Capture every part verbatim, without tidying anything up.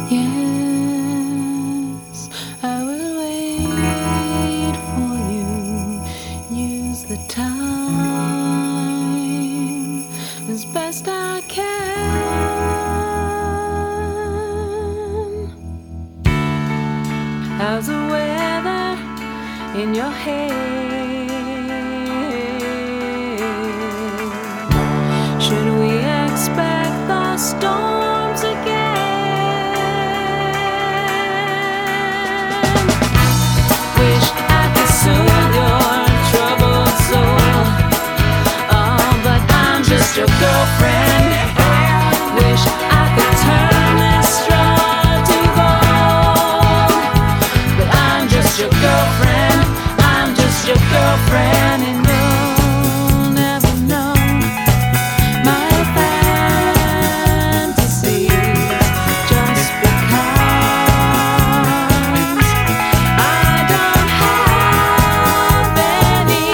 Yes, I will wait for you. Use the time as best I can. How's the weather in your head? Should we expect the storms again? Wish I could soothe your troubled soul. Oh, but I'm just your girlfriend. Wish I could turn this straw to gold. But I'm just your girlfriend. I'm just your girlfriend, and you'll never know my fantasies. Just because I don't have any.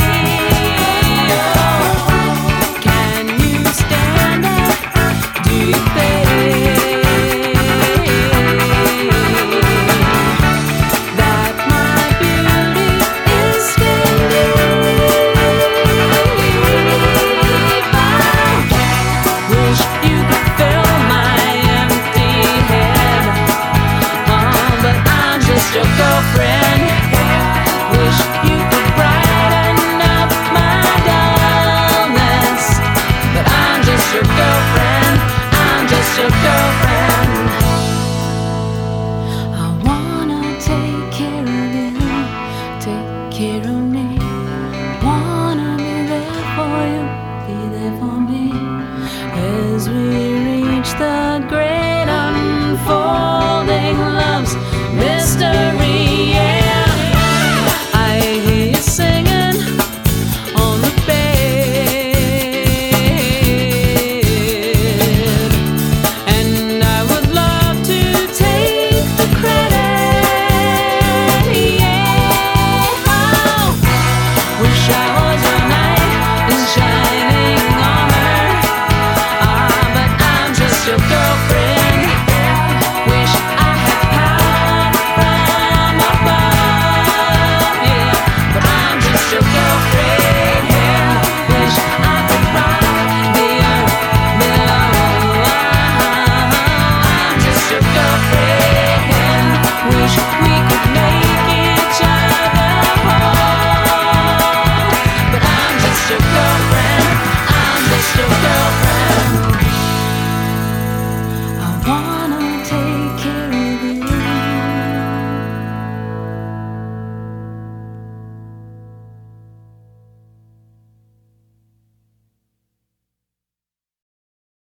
Oh, can you stand it? Do you think that my beauty is fading? Wish you could fill my empty head. Oh, but I'm just your girlfriend. Wish you could brighten up my dullness. But I'm just your girlfriend. I'm just your girlfriend.